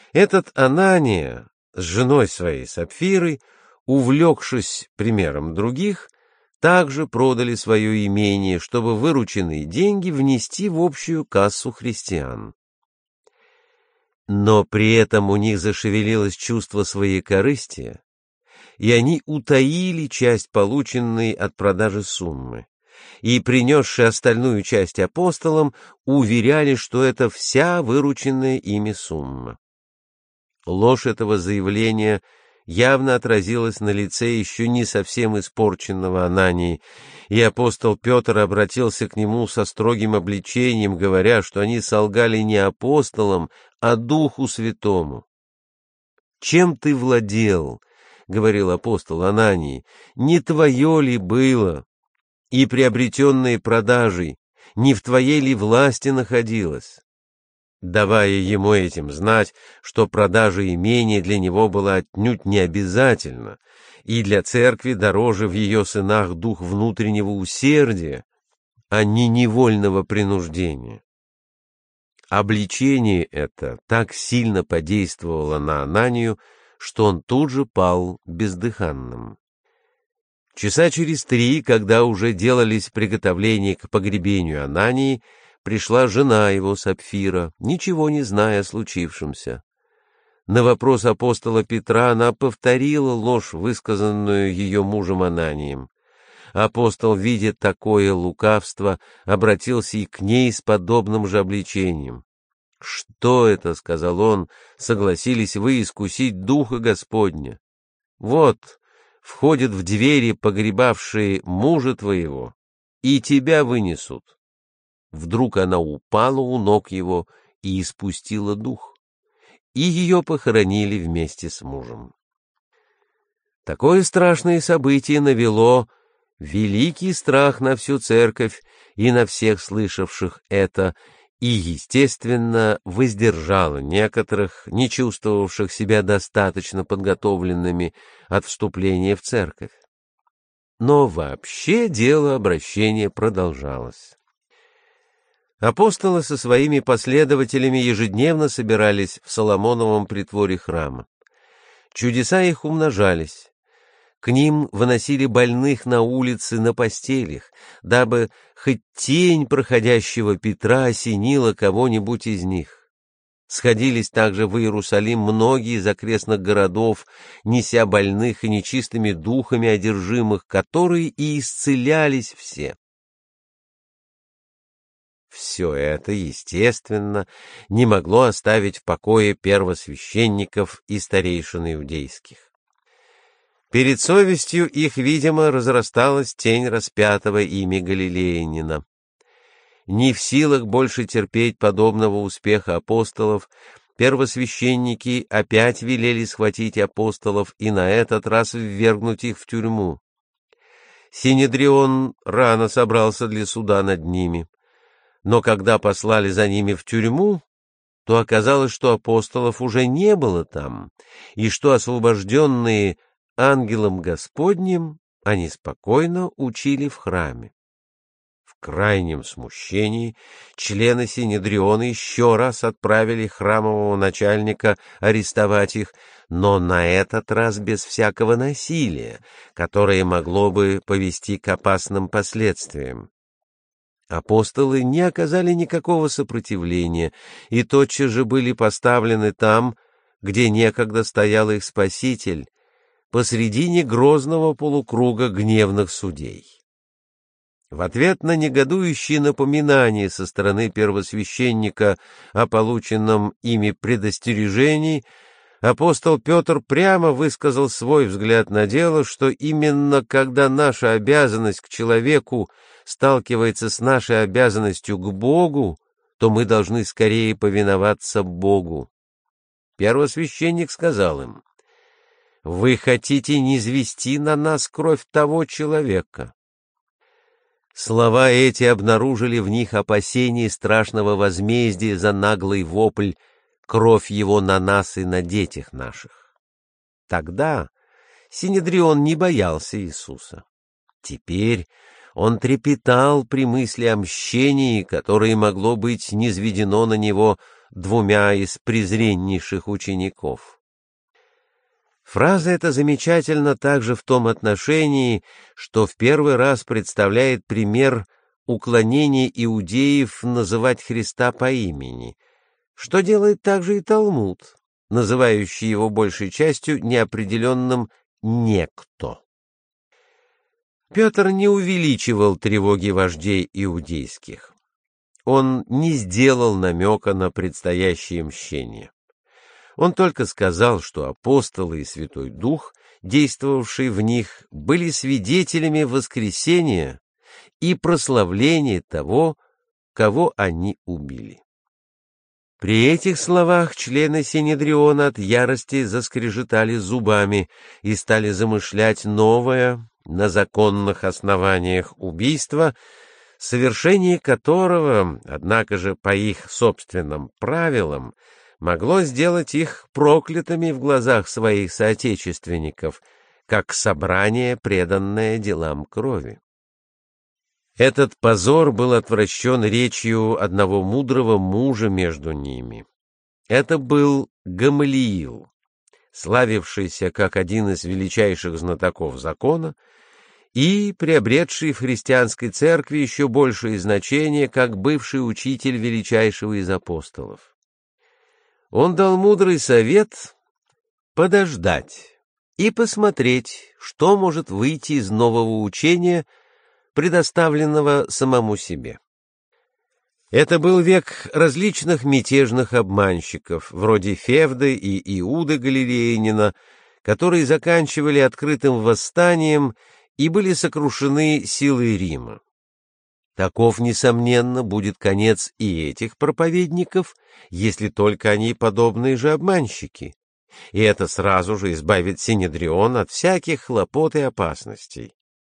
Этот Анания с женой своей Сапфирой, увлекшись примером других, также продали свое имение, чтобы вырученные деньги внести в общую кассу христиан. Но при этом у них зашевелилось чувство своекорыстия, и они утаили часть полученной от продажи суммы, и, принесши остальную часть апостолам, уверяли, что это вся вырученная ими сумма. Ложь этого заявления явно отразилась на лице еще не совсем испорченного Анании, и апостол Петр обратился к нему со строгим обличением, говоря, что они солгали не апостолам, а Духу Святому. «Чем ты владел, — говорил апостол Анании, — не твое ли было, и приобретенные продажей не в твоей ли власти находилось?» Давая ему этим знать, что продажа имения для него была отнюдь не обязательна, и для церкви дороже в ее сынах дух внутреннего усердия, а не невольного принуждения. Обличение это так сильно подействовало на Ананию, что он тут же пал бездыханным. Часа через 3, когда уже делались приготовления к погребению Анании, пришла жена его, Сапфира, ничего не зная о случившемся. На вопрос апостола Петра она повторила ложь, высказанную ее мужем Ананием. Апостол, видя такое лукавство, обратился и к ней с подобным же обличением. «Что это, — сказал он, — согласились вы искусить Духа Господня? Вот, входят в двери погребавшие мужа твоего, и тебя вынесут». Вдруг она упала у ног его и испустила дух, и ее похоронили вместе с мужем. Такое страшное событие навело великий страх на всю церковь и на всех слышавших это, и, естественно, воздержало некоторых, не чувствовавших себя достаточно подготовленными от вступления в церковь. Но вообще дело обращения продолжалось. Апостолы со своими последователями ежедневно собирались в Соломоновом притворе храма. Чудеса их умножались. К ним выносили больных на улицы на постелях, дабы хоть тень проходящего Петра осенила кого-нибудь из них. Сходились также в Иерусалим многие из окрестных городов, неся больных и нечистыми духами одержимых, которые и исцелялись все. Все это, естественно, не могло оставить в покое первосвященников и старейшин иудейских. Перед совестью их, видимо, разрасталась тень распятого ими галилеянина. Не в силах больше терпеть подобного успеха апостолов, первосвященники опять велели схватить апостолов и на этот раз ввергнуть их в тюрьму. Синедрион рано собрался для суда над ними. Но когда послали за ними в тюрьму, то оказалось, что апостолов уже не было там, и что, освобожденные ангелом Господним, они спокойно учили в храме. В крайнем смущении члены Синедриона еще раз отправили храмового начальника арестовать их, но на этот раз без всякого насилия, которое могло бы повести к опасным последствиям. Апостолы не оказали никакого сопротивления и тотчас же были поставлены там, где некогда стоял их Спаситель, посредине грозного полукруга гневных судей. В ответ на негодующие напоминания со стороны первосвященника о полученном ими предостережении, апостол Петр прямо высказал свой взгляд на дело, что именно когда наша обязанность к человеку сталкивается с нашей обязанностью к Богу, то мы должны скорее повиноваться Богу. Первосвященник сказал им: «Вы хотите низвести на нас кровь того человека». Слова эти обнаружили в них опасение страшного возмездия за наглый вопль «Кровь его на нас и на детях наших». Тогда Синедрион не боялся Иисуса. Теперь он трепетал при мысли о мщении, которое могло быть низведено на него двумя из презреннейших учеников. Фраза эта замечательна также в том отношении, что в первый раз представляет пример уклонения иудеев называть Христа по имени, что делает также и Талмуд, называющий его большей частью неопределенным «некто». Петр не увеличивал тревоги вождей иудейских. Он не сделал намека на предстоящее мщение. Он только сказал, что апостолы и Святой Дух, действовавшие в них, были свидетелями воскресения и прославления того, кого они убили. При этих словах члены Синедриона от ярости заскрежетали зубами и стали замышлять новое, на законных основаниях убийство, совершение которого, однако же, по их собственным правилам, могло сделать их проклятыми в глазах своих соотечественников, как собрание, преданное делам крови. Этот позор был отвращен речью одного мудрого мужа между ними. Это был Гамалиил, славившийся как один из величайших знатоков закона и приобретший в христианской церкви еще большее значение, как бывший учитель величайшего из апостолов. Он дал мудрый совет подождать и посмотреть, что может выйти из нового учения, предоставленного самому себе. Это был век различных мятежных обманщиков, вроде Февды и Иуды Галилеянина, которые заканчивали открытым восстанием и были сокрушены силой Рима. Таков, несомненно, будет конец и этих проповедников, если только они подобные же обманщики, и это сразу же избавит Синедрион от всяких хлопот и опасностей.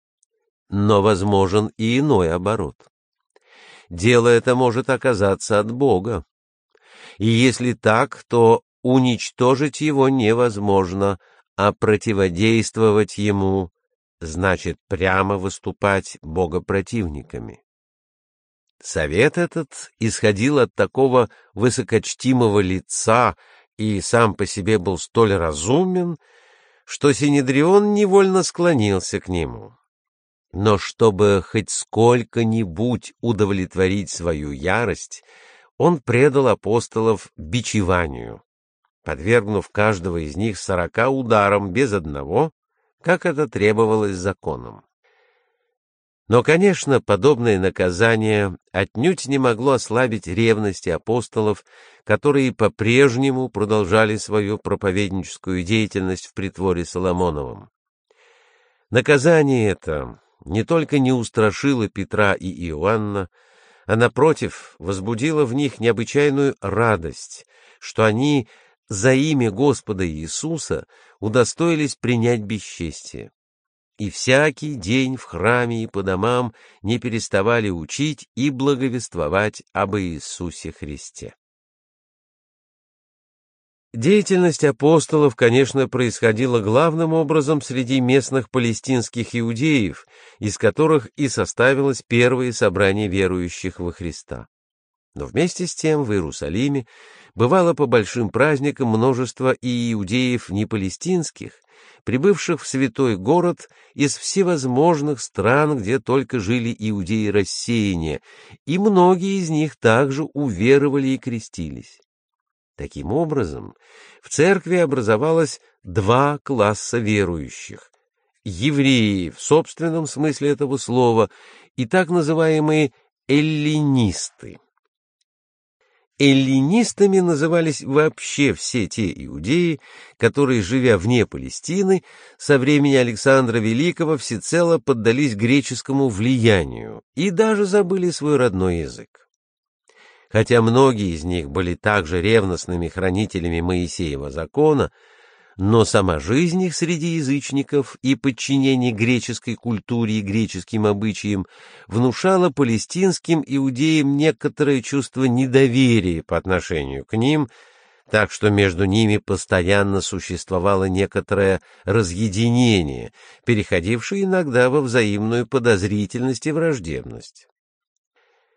Но возможен и иной оборот. Дело это может оказаться от Бога, и если так, то уничтожить его невозможно, а противодействовать ему значит прямо выступать богопротивниками. Совет этот исходил от такого высокочтимого лица и сам по себе был столь разумен, что Синедрион невольно склонился к нему. Но чтобы хоть сколько-нибудь удовлетворить свою ярость, он предал апостолов бичеванию, подвергнув каждого из них 40 ударам без одного, как это требовалось законом. Но, конечно, подобное наказание отнюдь не могло ослабить ревности апостолов, которые по-прежнему продолжали свою проповедническую деятельность в притворе Соломоновом. Наказание это не только не устрашило Петра и Иоанна, а, напротив, возбудило в них необычайную радость, что они за имя Господа Иисуса удостоились принять бесчестие. И всякий день в храме и по домам не переставали учить и благовествовать об Иисусе Христе. Деятельность апостолов, конечно, происходила главным образом среди местных палестинских иудеев, из которых и составилось первое собрание верующих во Христа. Но вместе с тем в Иерусалиме бывало по большим праздникам множество и иудеев не палестинских, прибывших в святой город из всевозможных стран, где только жили иудеи рассеяния, и многие из них также уверовали и крестились. Таким образом, в церкви образовалось два класса верующих — евреи в собственном смысле этого слова и так называемые эллинисты. Эллинистами назывались вообще все те иудеи, которые, живя вне Палестины, со времени Александра Великого всецело поддались греческому влиянию и даже забыли свой родной язык. Хотя многие из них были также ревностными хранителями Моисеева закона, но сама жизнь их среди язычников и подчинение греческой культуре и греческим обычаям внушала палестинским иудеям некоторое чувство недоверия по отношению к ним, так что между ними постоянно существовало некоторое разъединение, переходившее иногда во взаимную подозрительность и враждебность.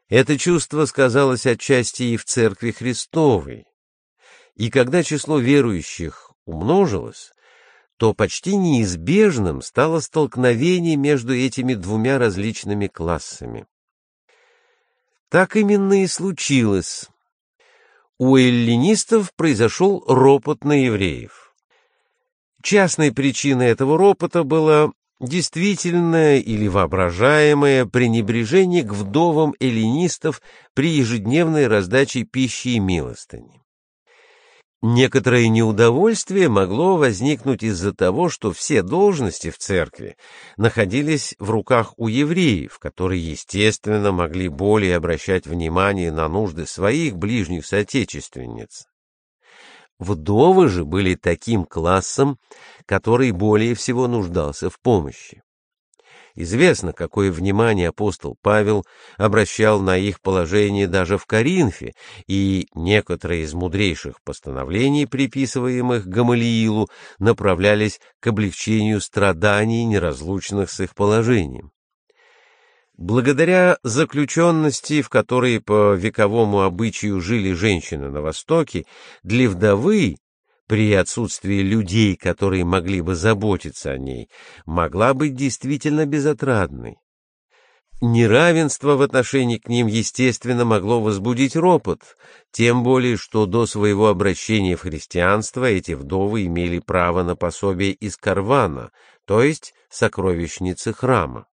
Это чувство сказалось отчасти и в Церкви Христовой, и когда число верующих умножилось, то почти неизбежным стало столкновение между этими двумя различными классами. Так именно и случилось. У эллинистов произошел ропот на евреев. Частной причиной этого ропота было действительное или воображаемое пренебрежение к вдовам эллинистов при ежедневной раздаче пищи и милостыни. Некоторое неудовольствие могло возникнуть из-за того, что все должности в церкви находились в руках у евреев, которые, естественно, могли более обращать внимание на нужды своих ближних соотечественниц. Вдовы же были таким классом, который более всего нуждался в помощи. Известно, какое внимание апостол Павел обращал на их положение даже в Коринфе, и некоторые из мудрейших постановлений, приписываемых Гамалиилу, направлялись к облегчению страданий, неразлучных с их положением. Благодаря заключенности, в которой по вековому обычаю жили женщины на Востоке, для вдовы, при отсутствии людей, которые могли бы заботиться о ней, могла быть действительно безотрадной. Неравенство в отношении к ним, естественно, могло возбудить ропот, тем более, что до своего обращения в христианство эти вдовы имели право на пособие из карвана, то есть сокровищницы храма.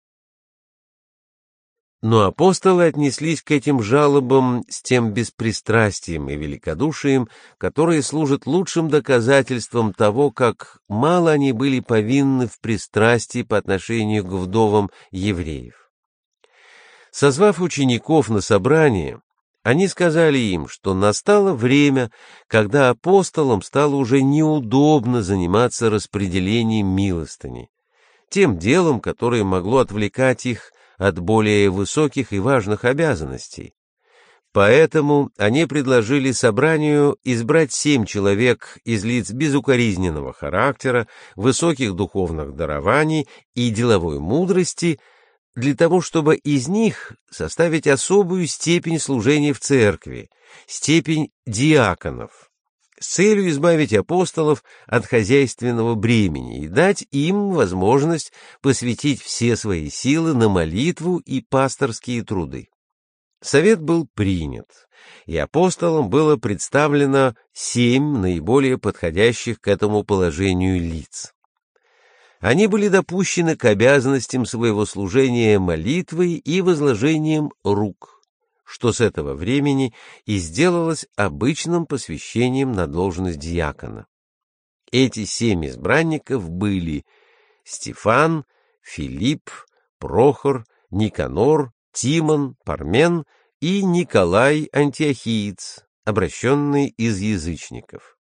Но апостолы отнеслись к этим жалобам с тем беспристрастием и великодушием, которые служат лучшим доказательством того, как мало они были повинны в пристрастии по отношению к вдовам евреев. Созвав учеников на собрание, они сказали им, что настало время, когда апостолам стало уже неудобно заниматься распределением милостыни, тем делом, которое могло отвлекать их от более высоких и важных обязанностей. Поэтому они предложили собранию избрать 7 человек из лиц безукоризненного характера, высоких духовных дарований и деловой мудрости, для того, чтобы из них составить особую степень служения в церкви, степень диаконов, с целью избавить апостолов от хозяйственного бремени и дать им возможность посвятить все свои силы на молитву и пасторские труды. Совет был принят, и апостолам было представлено 7 наиболее подходящих к этому положению лиц. Они были допущены к обязанностям своего служения молитвой и возложением рук, что с этого времени и сделалось обычным посвящением на должность диакона. Эти 7 избранников были Стефан, Филипп, Прохор, Никанор, Тимон, Пармен и Николай Антиохиец, обращенный из язычников.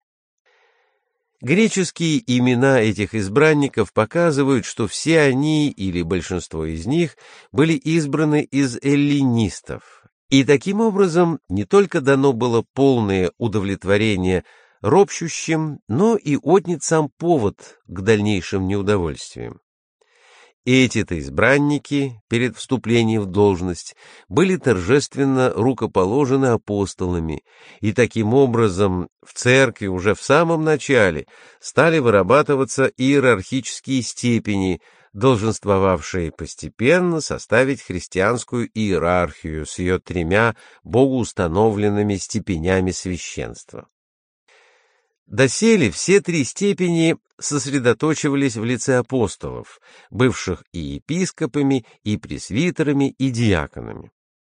Греческие имена этих избранников показывают, что все они, или большинство из них, были избраны из эллинистов. И таким образом не только дано было полное удовлетворение ропщущим, но и отнят сам повод к дальнейшим неудовольствиям. Эти-то избранники перед вступлением в должность были торжественно рукоположены апостолами, и таким образом в церкви уже в самом начале стали вырабатываться иерархические степени, долженствовавшие постепенно составить христианскую иерархию с ее 3 богоустановленными степенями священства. Доселе все 3 степени сосредоточивались в лице апостолов, бывших и епископами, и пресвитерами, и диаконами.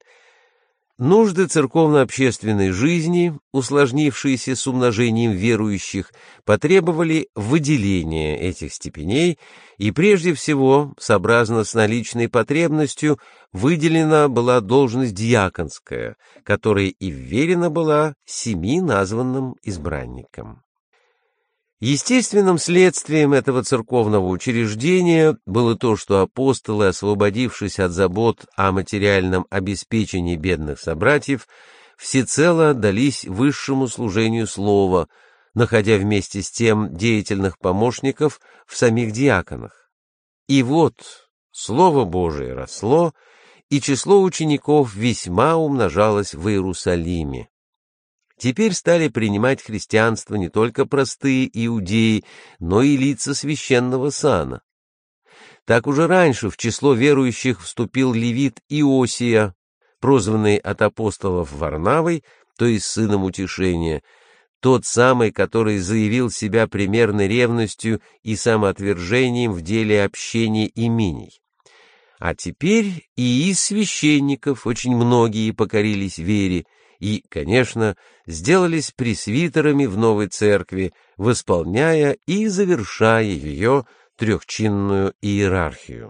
Нужды церковно-общественной жизни, усложнившиеся с умножением верующих, потребовали выделения этих степеней, и прежде всего, сообразно с наличной потребностью, выделена была должность диаконская, которая и вверена была 7 названным избранникам. Естественным следствием этого церковного учреждения было то, что апостолы, освободившись от забот о материальном обеспечении бедных собратьев, всецело отдались высшему служению слова, находя вместе с тем деятельных помощников в самих диаконах. И вот Слово Божие росло, и число учеников весьма умножалось в Иерусалиме. Теперь стали принимать христианство не только простые иудеи, но и лица священного сана. Так уже раньше в число верующих вступил левит Иосия, прозванный от апостолов Варнавой, то есть сыном утешения, тот самый, который заявил себя примерной ревностью и самоотвержением в деле общения имений. А теперь и из священников очень многие покорились вере и, конечно, сделались пресвитерами в новой церкви, восполняя и завершая ее трехчинную иерархию.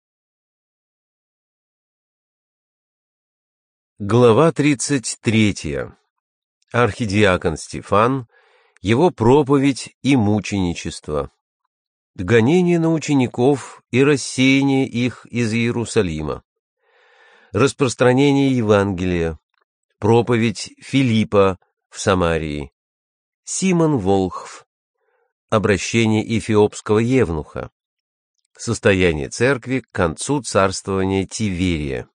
Глава 33. Архидиакон Стефан, его проповедь и мученичество. Гонение на учеников и рассеяние их из Иерусалима. Распространение Евангелия. Проповедь Филиппа в Самарии. Симон Волхв. Обращение эфиопского евнуха. Состояние церкви к концу царствования Тиверия.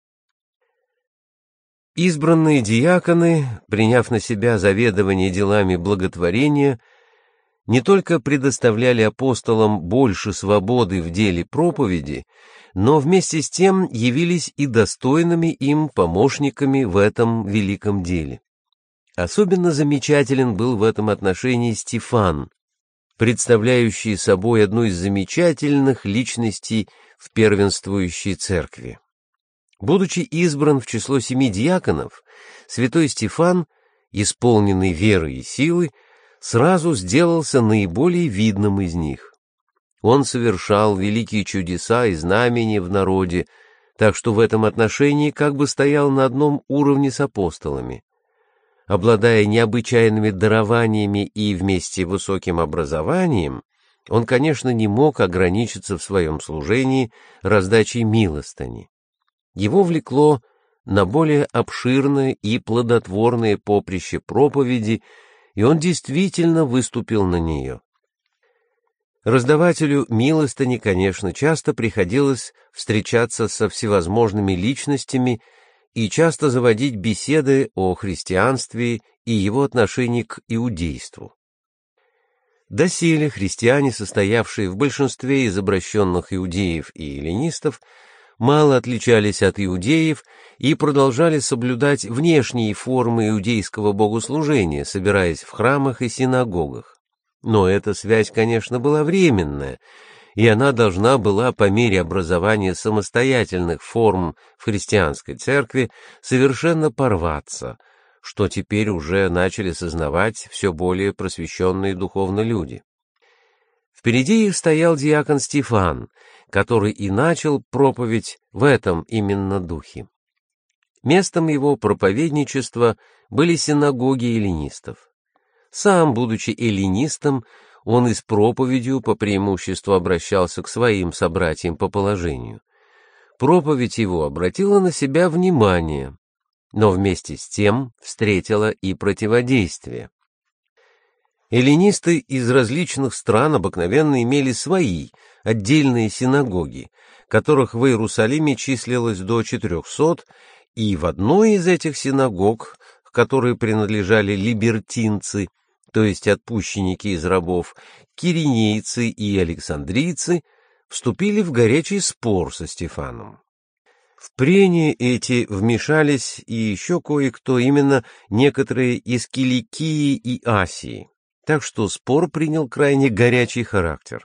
Избранные диаконы, приняв на себя заведование делами благотворения, не только предоставляли апостолам больше свободы в деле проповеди, но вместе с тем явились и достойными им помощниками в этом великом деле. Особенно замечателен был в этом отношении Стефан, представляющий собой одну из замечательных личностей в первенствующей церкви. Будучи избран в число 7 диаконов, святой Стефан, исполненный веры и силы, сразу сделался наиболее видным из них. Он совершал великие чудеса и знамения в народе, так что в этом отношении как бы стоял на одном уровне с апостолами. Обладая необычайными дарованиями и вместе высоким образованием, он, конечно, не мог ограничиться в своем служении раздачей милостыни. Его влекло на более обширное и плодотворное поприще проповеди, и он действительно выступил на нее. Раздавателю милостыни, конечно, часто приходилось встречаться со всевозможными личностями и часто заводить беседы о христианстве и его отношении к иудейству. Доселе христиане, состоявшие в большинстве из обращенных иудеев и эллинистов, мало отличались от иудеев и продолжали соблюдать внешние формы иудейского богослужения, собираясь в храмах и синагогах. Но эта связь, конечно, была временная, и она должна была по мере образования самостоятельных форм в христианской церкви совершенно порваться, что теперь уже начали сознавать все более просвещенные духовно люди. Впереди их стоял диакон Стефан, который и начал проповедь в этом именно духе. Местом его проповедничества были синагоги эллинистов. Сам, будучи эллинистом, он и с проповедью по преимуществу обращался к своим собратьям по положению. Проповедь его обратила на себя внимание, но вместе с тем встретила и противодействие. Эллинисты из различных стран обыкновенно имели свои отдельные синагоги, которых в Иерусалиме числилось до 400, и в одной из этих синагог, к которой принадлежали либертинцы, то есть отпущенники из рабов, киринейцы и александрийцы, вступили в горячий спор со Стефаном. В прения эти вмешались и еще кое-кто, именно некоторые из Киликии и Асии, так что спор принял крайне горячий характер.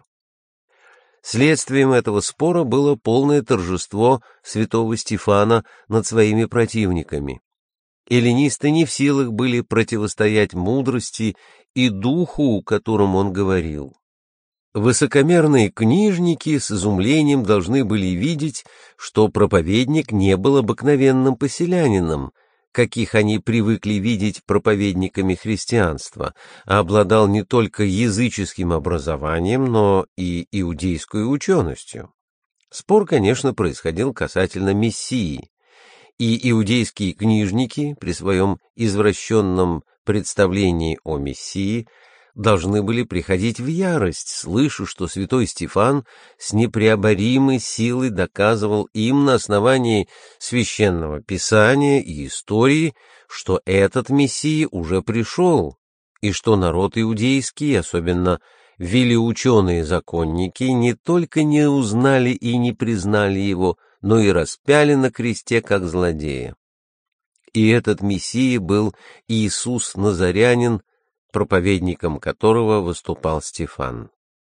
Следствием этого спора было полное торжество святого Стефана над своими противниками. Эллинисты не в силах были противостоять мудрости и духу, которым он говорил. Высокомерные книжники с изумлением должны были видеть, что проповедник не был обыкновенным поселянином, каких они привыкли видеть проповедниками христианства, а обладал не только языческим образованием, но и иудейской ученостью. Спор, конечно, происходил касательно Мессии, и иудейские книжники при своем извращенном представлении о Мессии должны были приходить в ярость, слыша, что святой Стефан с непреоборимой силой доказывал им на основании священного писания и истории, что этот Мессия уже пришел, и что народ иудейский, особенно велиученые-законники, не только не узнали и не признали его, но и распяли на кресте как злодея. И этот Мессия был Иисус Назарянин, проповедником которого выступал Стефан.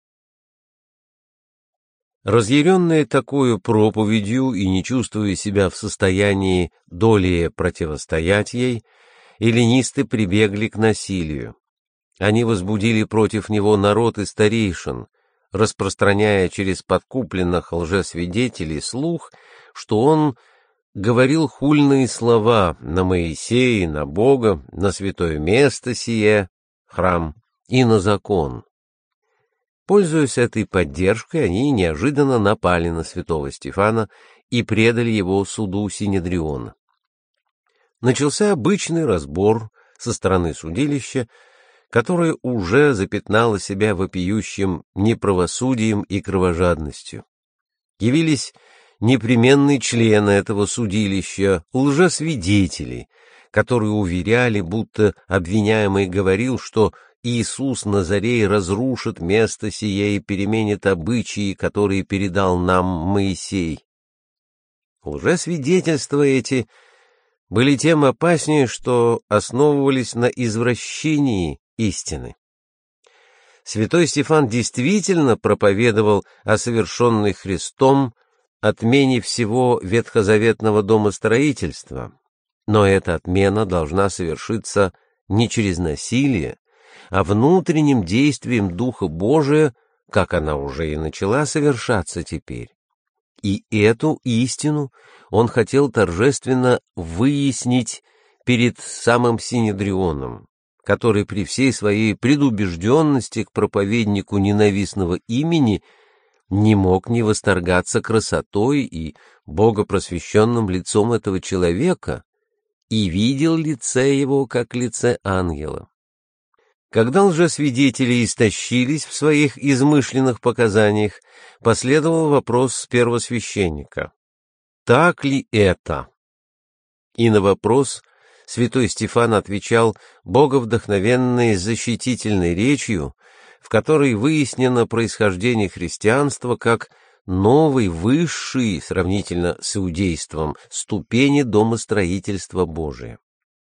Разъяренные такою проповедью и не чувствуя себя в состоянии долее противостоять ей, эллинисты прибегли к насилию. Они возбудили против него народ и старейшин, распространяя через подкупленных лжесвидетелей слух, что он говорил хульные слова на Моисея, на Бога, на святое место сие, храм, и на закон. Пользуясь этой поддержкой, они неожиданно напали на святого Стефана и предали его суду Синедриона. Начался обычный разбор со стороны судилища, которое уже запятнало себя вопиющим неправосудием и кровожадностью. Явились непременные члены этого судилища, лжесвидетели, которые уверяли, будто обвиняемый говорил, что Иисус Назарей разрушит место сие и переменит обычаи, которые передал нам Моисей. Лжесвидетельства эти были тем опаснее, что основывались на извращении истины. Святой Стефан действительно проповедовал о совершенной Христом отмене всего ветхозаветного домостроительства, но эта отмена должна совершиться не через насилие, а внутренним действием Духа Божия, как она уже и начала совершаться теперь. И эту истину он хотел торжественно выяснить перед самым Синедрионом, который при всей своей предубежденности к проповеднику ненавистного имени не мог не восторгаться красотой и богопросвященным лицом этого человека и видел лице его, как лице ангела. Когда лжесвидетели истощились в своих измышленных показаниях, последовал вопрос первосвященника: «Так ли это?» И на вопрос святой Стефан отвечал боговдохновенной защитительной речью, в которой выяснено происхождение христианства как новой, высшей, сравнительно с иудейством, ступени домостроительства Божия.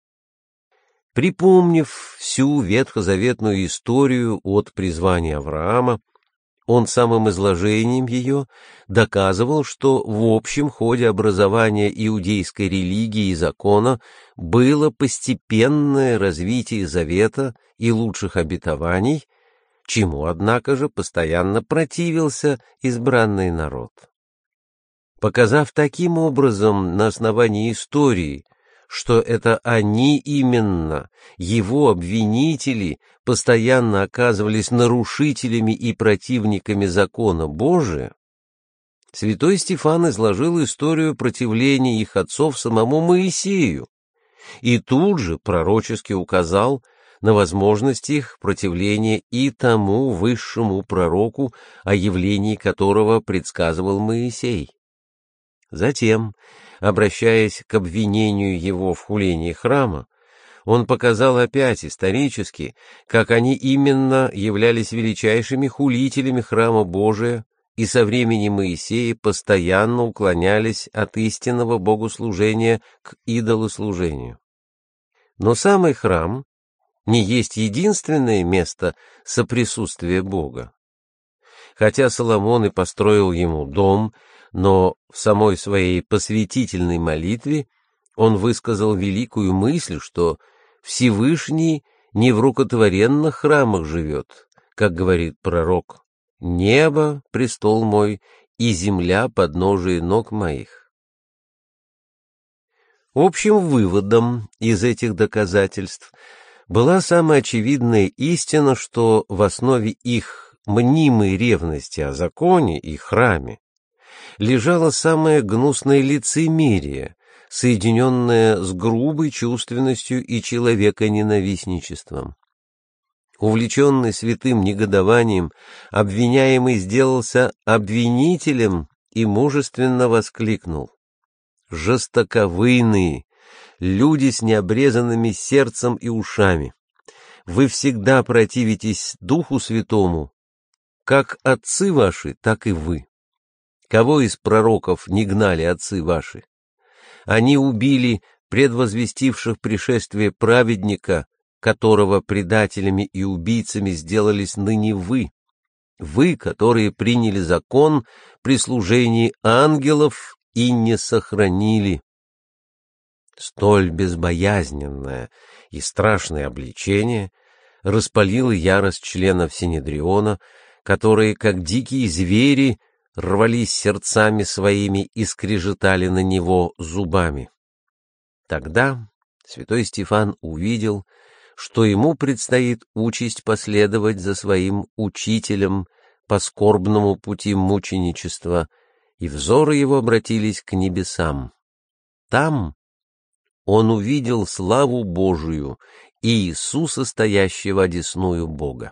Припомнив всю ветхозаветную историю от призвания Авраама, он самым изложением ее доказывал, что в общем ходе образования иудейской религии и закона было постепенное развитие завета и лучших обетований, чему, однако же, постоянно противился избранный народ. Показав таким образом на основании истории, что это они именно, его обвинители, постоянно оказывались нарушителями и противниками закона Божия, святой Стефан изложил историю противления их отцов самому Моисею и тут же пророчески указал на возможность их противления и тому высшему пророку, о явлении которого предсказывал Моисей. Затем, обращаясь к обвинению его в хулении храма, он показал опять исторически, как они именно являлись величайшими хулителями храма Божия и со времени Моисея постоянно уклонялись от истинного богослужения к идолослужению. Но самый храм не есть единственное место соприсутствия Бога. Хотя Соломон и построил ему дом, но в самой своей посвятительной молитве он высказал великую мысль, что Всевышний не в рукотворенных храмах живет, как говорит пророк: «Небо — престол мой, и земля — подножие ног моих». Общим выводом из этих доказательств была самая очевидная истина, что в основе их мнимой ревности о законе и храме лежало самое гнусное лицемерие, соединенное с грубой чувственностью и человеконенавистничеством. Увлеченный святым негодованием, обвиняемый сделался обвинителем и мужественно воскликнул: «Жестоковыйные, люди с необрезанными сердцем и ушами! Вы всегда противитесь Духу Святому, как отцы ваши, так и вы. Кого из пророков не гнали отцы ваши? Они убили предвозвестивших пришествие праведника, которого предателями и убийцами сделались ныне вы, которые приняли закон при служении ангелов и не сохранили». Столь безбоязненное и страшное обличение распалило ярость членов Синедриона, которые, как дикие звери, рвались сердцами своими и скрежетали на него зубами. Тогда святой Стефан увидел, что ему предстоит участь последовать за своим учителем по скорбному пути мученичества, и взоры его обратились к небесам. Там он увидел славу Божию и Иисуса, стоящего одесную Бога.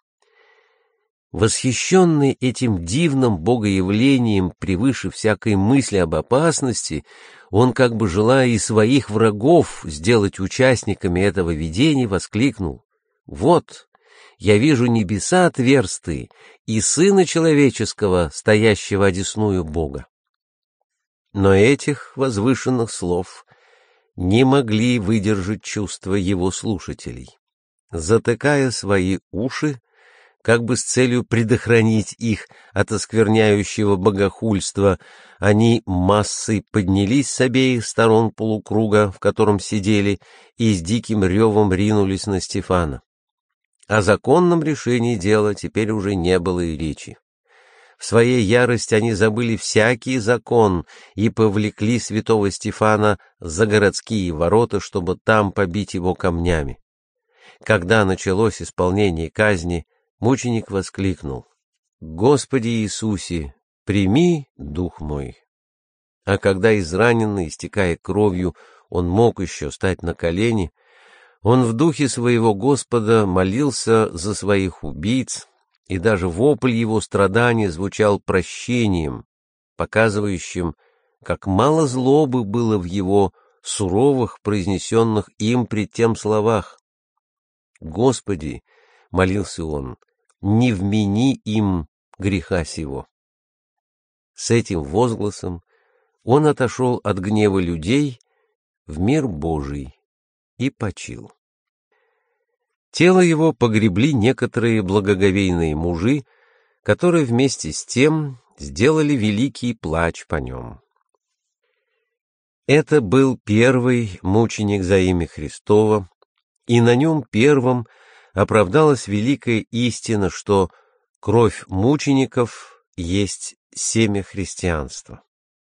Восхищенный этим дивным богоявлением превыше всякой мысли об опасности, он, как бы желая и своих врагов сделать участниками этого видения, воскликнул: «Вот, я вижу небеса отверстые и Сына Человеческого, стоящего одесную Бога». Но этих возвышенных слов не могли выдержать чувства его слушателей. Затыкая свои уши, как бы с целью предохранить их от оскверняющего богохульства, они массой поднялись с обеих сторон полукруга, в котором сидели, и с диким ревом ринулись на Стефана. О законном решении дела теперь уже не было и речи. В своей ярости они забыли всякий закон и повлекли святого Стефана за городские ворота, чтобы там побить его камнями. Когда началось исполнение казни, мученик воскликнул: «Господи Иисусе, прими дух мой». А когда израненный, истекая кровью, он мог еще стать на колени, он в духе своего Господа молился за своих убийц, и даже вопль его страдания звучал прощением, показывающим, как мало злобы было в его суровых, произнесенных им пред тем словах. «Господи, — молился он, — не вмени им греха сего». С этим возгласом он отошел от гнева людей в мир Божий и почил. Тело его погребли некоторые благоговейные мужи, которые вместе с тем сделали великий плач по нем. Это был первый мученик за имя Христово, и на нем первым оправдалась великая истина, что кровь мучеников есть семя христианства.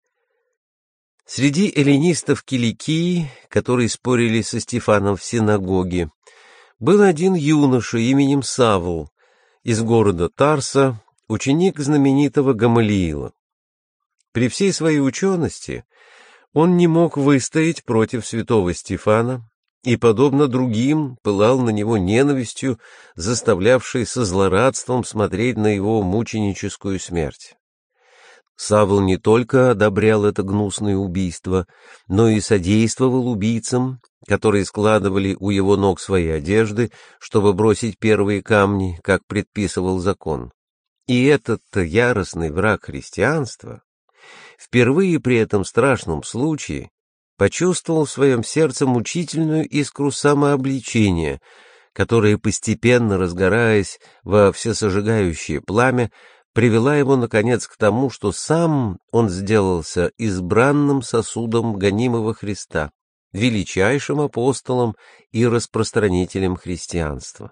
Среди эллинистов Киликии, которые спорили со Стефаном в синагоге, был один юноша именем Савл из города Тарса, ученик знаменитого Гамалиила. При всей своей учености он не мог выстоять против святого Стефана и, подобно другим, пылал на него ненавистью, заставлявшей со злорадством смотреть на его мученическую смерть. Савл не только одобрял это гнусное убийство, но и содействовал убийцам, которые складывали у его ног свои одежды, чтобы бросить первые камни, как предписывал закон. И этот-то яростный враг христианства впервые при этом страшном случае почувствовал в своем сердце мучительную искру самообличения, которая, постепенно разгораясь во всесожигающее пламя, привела его, наконец, к тому, что сам он сделался избранным сосудом гонимого Христа, величайшим апостолом и распространителем христианства.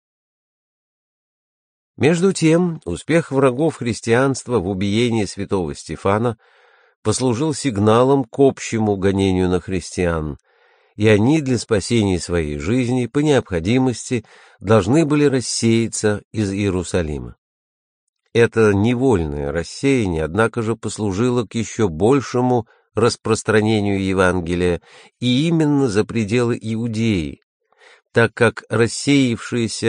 Между тем, успех врагов христианства в убиении святого Стефана послужил сигналом к общему гонению на христиан, и они для спасения своей жизни по необходимости должны были рассеяться из Иерусалима. Это невольное рассеяние, однако же, послужило к еще большему распространению Евангелия и именно за пределы Иудеи, так как рассеявшиеся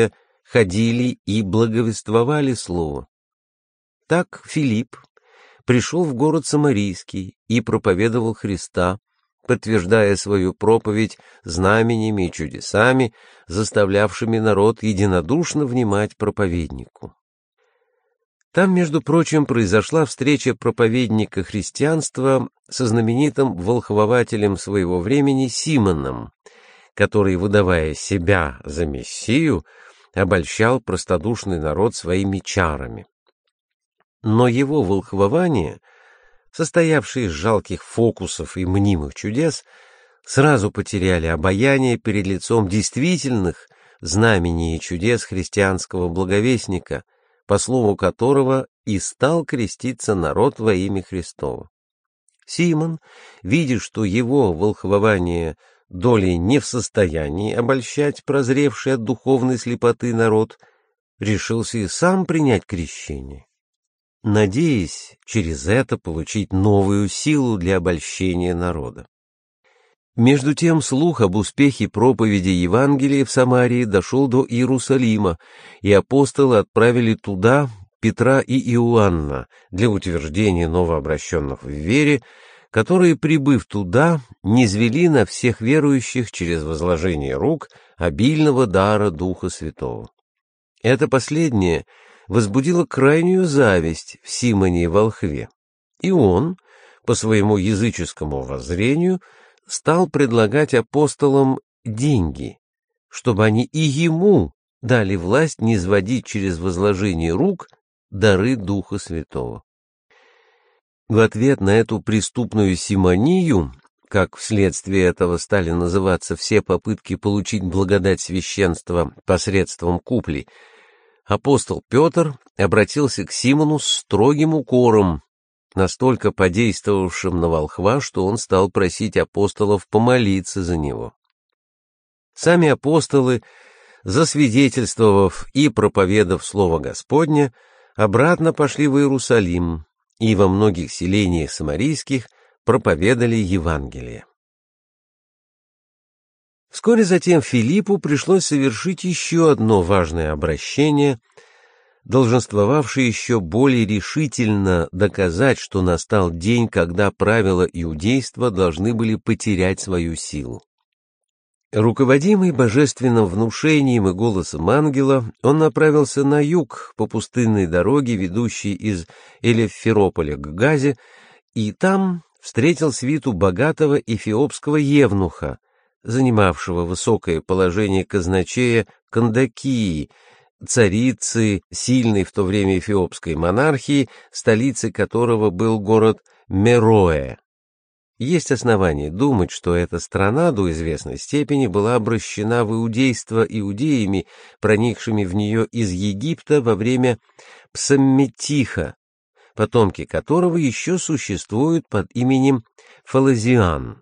ходили и благовествовали слово. Так Филипп пришел в город Самарийский и проповедовал Христа, подтверждая свою проповедь знамениями и чудесами, заставлявшими народ единодушно внимать проповеднику. Там, между прочим, произошла встреча проповедника христианства со знаменитым волхвователем своего времени Симоном, который, выдавая себя за Мессию, обольщал простодушный народ своими чарами. Но его волхвования, состоявшие из жалких фокусов и мнимых чудес, сразу потеряли обаяние перед лицом действительных знамений и чудес христианского благовестника, по слову которого и стал креститься народ во имя Христово. Симон, видя, что его волхвование долей не в состоянии обольщать прозревший от духовной слепоты народ, решился и сам принять крещение, надеясь через это получить новую силу для обольщения народа. Между тем слух об успехе проповеди Евангелия в Самарии дошел до Иерусалима, и апостолы отправили туда Петра и Иоанна для утверждения новообращенных в вере, которые, прибыв туда, низвели на всех верующих через возложение рук обильного дара Духа Святого. Это последнее возбудило крайнюю зависть в Симоне волхве, и он, по своему языческому воззрению, стал предлагать апостолам деньги, чтобы они и ему дали власть низводить через возложение рук дары Духа Святого. В ответ на эту преступную симонию, как вследствие этого стали называться все попытки получить благодать священства посредством купли, апостол Петр обратился к Симону с строгим укором, настолько подействовавшим на волхва, что он стал просить апостолов помолиться за него. Сами апостолы, засвидетельствовав и проповедав Слово Господне, обратно пошли в Иерусалим и во многих селениях самарийских проповедали Евангелие. Вскоре затем Филиппу пришлось совершить еще одно важное обращение, долженствовавшее еще более решительно доказать, что настал день, когда правила иудейства должны были потерять свою силу. Руководимый божественным внушением и голосом ангела, он направился на юг по пустынной дороге, ведущей из Элефферополя к Газе, и там встретил свиту богатого эфиопского евнуха, занимавшего высокое положение казначея Кандакии, царицы сильной в то время эфиопской монархии, столицей которого был город Мероэ. Есть основания думать, что эта страна до известной степени была обращена в иудейство иудеями, проникшими в нее из Египта во время Псамметиха, потомки которого еще существуют под именем Фалазиан.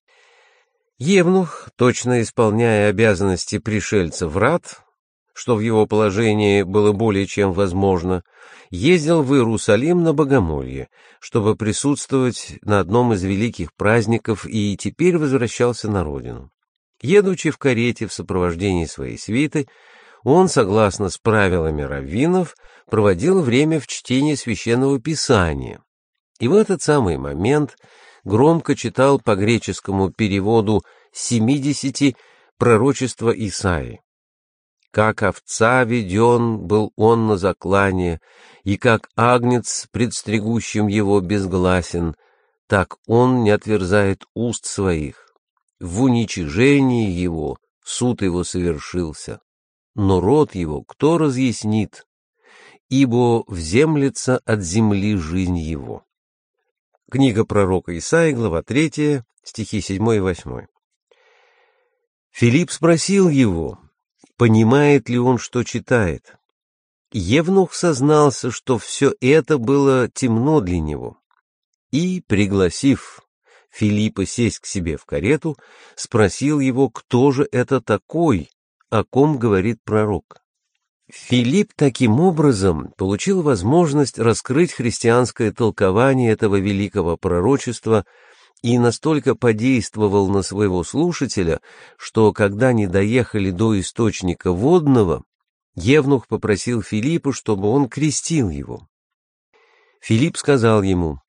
Евнух, точно исполняя обязанности пришельца в рат, что в его положении было более чем возможно, ездил в Иерусалим на богомолье, чтобы присутствовать на одном из великих праздников, и теперь возвращался на родину. Едучи в карете в сопровождении своей свиты, он, согласно с правилами раввинов, проводил время в чтении Священного Писания. И в этот самый момент громко читал по греческому переводу 70 пророчества Исаии. «Как овца веден был он на заклание, и как агнец, предстригущим его, безгласен, так он не отверзает уст своих. В уничижении его суд его совершился, но род его кто разъяснит, ибо вземлется от земли жизнь его». Книга пророка Исаии, глава 3, стихи 7 и 8. Филипп спросил его, понимает ли он, что читает. Евнух сознался, что все это было темно для него, и, пригласив Филиппа сесть к себе в карету, спросил его, кто же это такой, о ком говорит пророк. Филипп таким образом получил возможность раскрыть христианское толкование этого великого пророчества и настолько подействовал на своего слушателя, что, когда они доехали до источника водного, Евнух попросил Филиппа, чтобы он крестил его. Филипп сказал ему: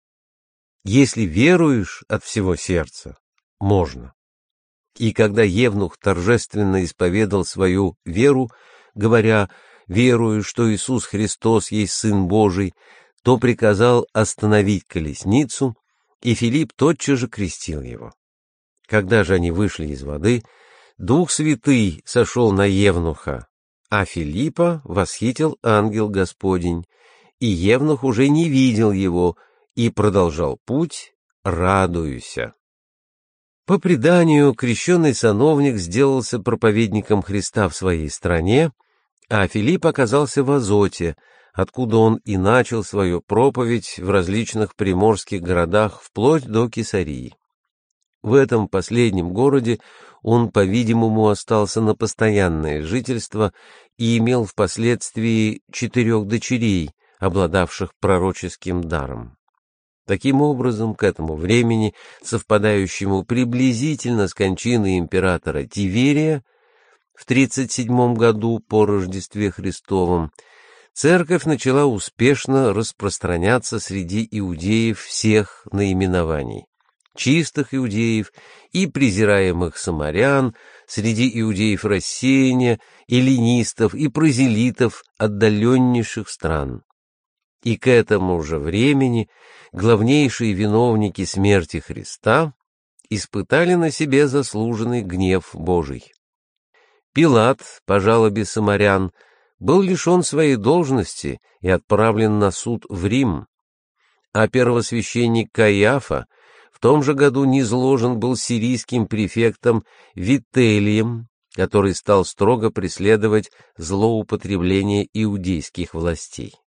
«Если веруешь от всего сердца, можно». И когда Евнух торжественно исповедал свою веру, говоря: «Верую, что Иисус Христос есть Сын Божий», то приказал остановить колесницу, и Филипп тотчас же крестил его. Когда же они вышли из воды, Дух Святый сошел на Евнуха, а Филиппа восхитил ангел Господень, и Евнух уже не видел его и продолжал путь, радуяся. По преданию, крещенный сановник сделался проповедником Христа в своей стране, а Филипп оказался в Азоте, откуда он и начал свою проповедь в различных приморских городах вплоть до Кесарии. В этом последнем городе он, по-видимому, остался на постоянное жительство и имел впоследствии 4 дочерей, обладавших пророческим даром. Таким образом, к этому времени, совпадающему приблизительно с кончиной императора Тиверия в 37 году по Рождестве Христовом, церковь начала успешно распространяться среди иудеев всех наименований: чистых иудеев и презираемых самарян, среди иудеев рассеяния, эллинистов и прозелитов отдаленнейших стран. И к этому же времени главнейшие виновники смерти Христа испытали на себе заслуженный гнев Божий. Пилат, по жалобе самарян, был лишен своей должности и отправлен на суд в Рим, а первосвященник Каиафа в том же году низложен был сирийским префектом Вителием, который стал строго преследовать злоупотребление иудейских властей.